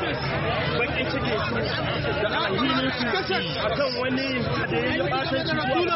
bakin ciki da alhinin su akan wani da ya yi batanci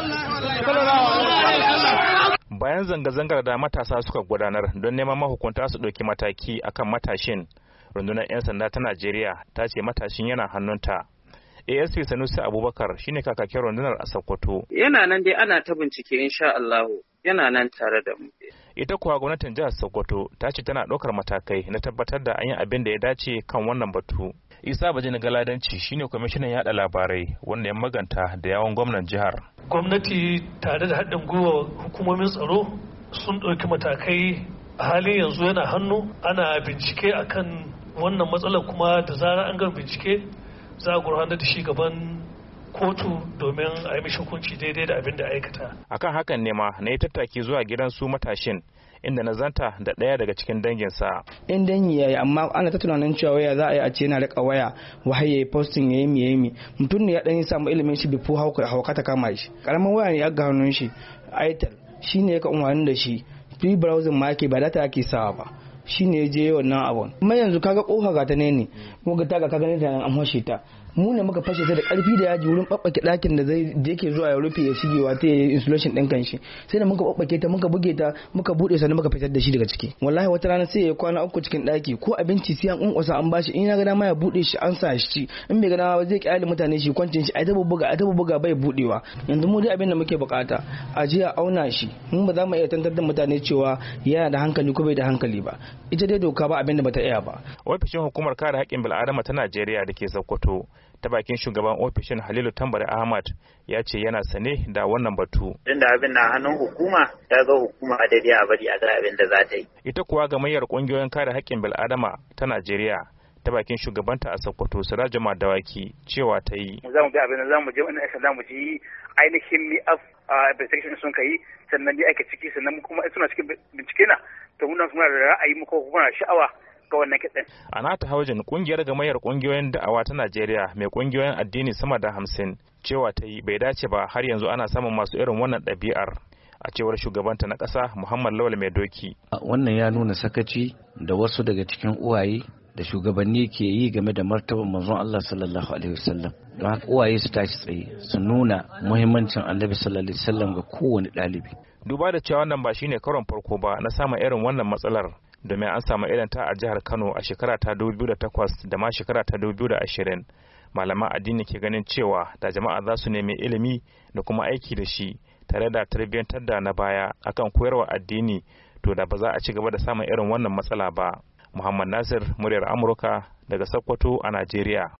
bayan zanga-zangar da matasa suka gudanar don neman mahukunta su ɗauki mataki akan matashin, rundunar 'yan sanda ta Najeriya ta ce matashin yana hannunta. ASP Sanusi Abubakar shine kakakin rundunar a Sokoto. Yana nan dai ana ta bincike insha Allah, yana nan tare da mu. Ita kuwa gwamnatin jihar Sokoto ta ce tana ɗaukar matakai na tabbatar da an yi abin da ya dace kan wannan batu. Isa Bajini Galadanci shine kwamishinan yada labarai wanda ya maganta da yawon gwamnan jihar. Gwamnati tare da haɗin gwiwa hukumomin tsaro sun ɗauki matakai a halin yanzu yana hannu ana bincike akan wannan matsalar kuma da zarar an gama bincike za a gurfanar da shi gaban kotu domin a yi mishi hukunci daidai da abin da aikata. Akan hakan ne ma na yi tattaki zuwa gidan su matashin inda na zanta da ɗaya daga cikin danginsa. In dangi ya yi amma ana ta tunanin cewa waya za a yi a ce yana riƙa waya wahai ya yi posting ya yi mi mutum ne ya ɗan samu ilimin shi bifo hauka ta kama shi. Ƙaramin waya ne ya ga hannun shi aital shi ne ya ka umarni da shi free browsing ma ake ba data ake sawa ba. Shi ne je wannan abun kuma yanzu kaga kofa ga ta ne muka taga kaga ne ta an hoshe ta mu ne muka fashe ta da karfi da yaji wurin babbake dakin da yake zuwa ya rufe ya shigewa ta insulation din kanshi sai da muka babbake ta muka buge ta muka bude sannan muka fitar da shi daga ciki wallahi wata rana sai ya kwana uku cikin daki ko abinci sai an kunkusa an bashi in ya ga dama ya bude shi an sa shi in bai ga dama zai kyale mutane shi kwancin shi ai ta buga bai budewa yanzu mu dai abin da muke bukata a je a auna shi mun ba za mu iya tantar da mutane cewa yana da hankali ko bai da hankali ba ita dai doka ba abin da bata iya ba. Ofishin hukumar kare haƙƙin bil'adama ta Najeriya da ke Sokoto ta bakin shugaban ofishin Halilu Tambari Ahmad ya ce yana sane da wannan batu. Tunda abin na hannun hukuma ta ga hukuma da a bari a ga abin da za ta yi. Ita kuwa gamayyar ƙungiyoyin kare haƙƙin bil'adama ta Najeriya ta bakin shugabanta a Sokoto Siraja Madawaki cewa ta yi. Za mu ga abin da za mu je wannan aika za mu ji ainihin mi investigation sun kai sannan dai ake ciki sannan kuma suna cikin bincike na to muna da ra'ayi mu ko kuma sha'awa ga wannan kitsin. A nata haujin kungiyar gamayyar kungiyoyin da'awa ta Najeriya mai kungiyoyin addini sama da 50 cewa ta yi bai dace ba har yanzu ana samun masu irin wannan ɗabi'ar a cewar shugabanta na ƙasa Muhammad Lawal Mai Doki. Wannan ya nuna sakaci da wasu daga cikin uwaye da shugabanni ke yi game da martaban manzon Allah sallallahu alaihi wasallam. Don haka uwaye su tashi tsaye su nuna muhimmancin Annabi sallallahu alaihi wasallam ga kowane ɗalibi. Duba da cewa wannan ba shine karon farko ba na samun irin wannan matsalar domin an samu irin ta a jihar Kano a shekara ta 2008 da ma shekara ta 2020. Malaman addini ke ganin cewa da jama'a za su nemi ilimi da kuma aiki da shi tare da tarbiyyantar da na baya akan koyarwa addini to da ba za a ci gaba da samun irin wannan matsala ba. Muhammad Nasir, muryar Amurka daga Sokoto a Najeriya.